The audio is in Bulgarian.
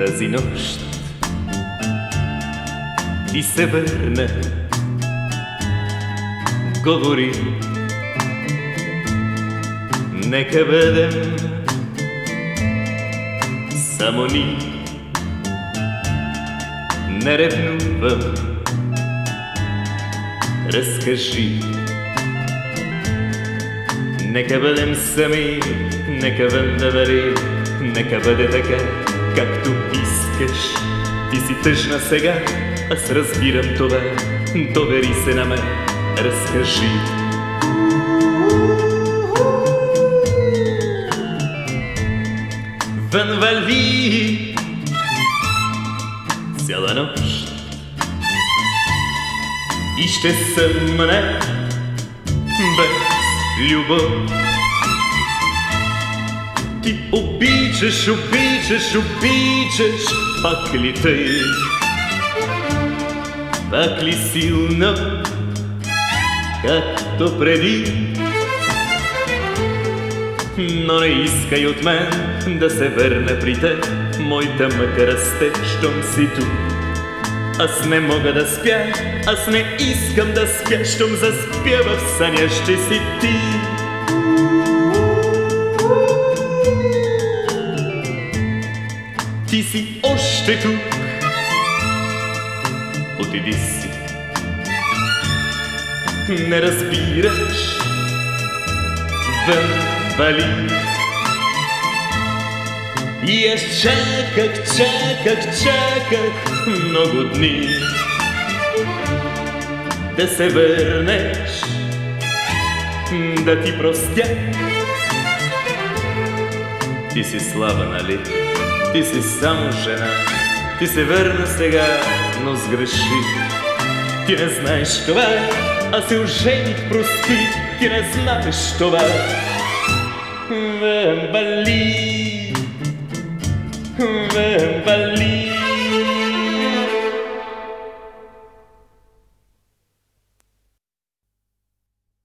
тази нощ ти се върна, говори, нека бъдем само ни, не ревнувам, разкажи. Нека бъдем сами, нека върнем, нека бъде така, както искаш. Ти си тъжна сега, аз разбирам това, довери се на мен, разкажи. Вън вали цяла нощ и ще съмне без любов. Ти обичаш, обичаш, обичаш, пак ли тъй, пак ли силно, както преди? Но не искай от мен да се върна при теб, моята мъка расте, щом си тук. Аз не мога да спя, аз не искам да спя, щом заспя в съня ще си ти. Ти си още тук, отиди си, не разбираш, вън вали. И аз чаках, чаках, чаках много дни да се върнеш, да ти простя. Ти си слаба, нали? Ти си само жена. Ти се върна сега, но сгреши. Ти не знаеш това, аз се ожених, прости. Ти не знаеш това. Вън вали,